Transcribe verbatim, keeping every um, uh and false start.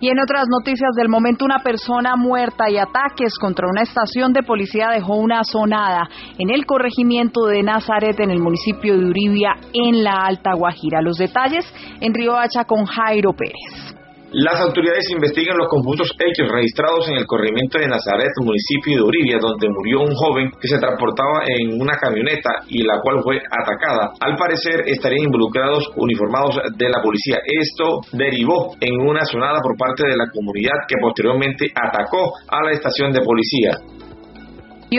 Y en otras noticias del momento, una persona muerta y ataques contra una estación de policía dejó una asonada en el corregimiento de Nazaret, en el municipio de Uribia, en la Alta Guajira. Los detalles en Riohacha con Jairo Pérez. Las autoridades investigan los confusos hechos registrados en el corregimiento de Nazaret, municipio de Uribia, donde murió un joven que se transportaba en una camioneta y la cual fue atacada. Al parecer estarían involucrados uniformados de la policía. Esto derivó en una asonada por parte de la comunidad, que posteriormente atacó a la estación de policía.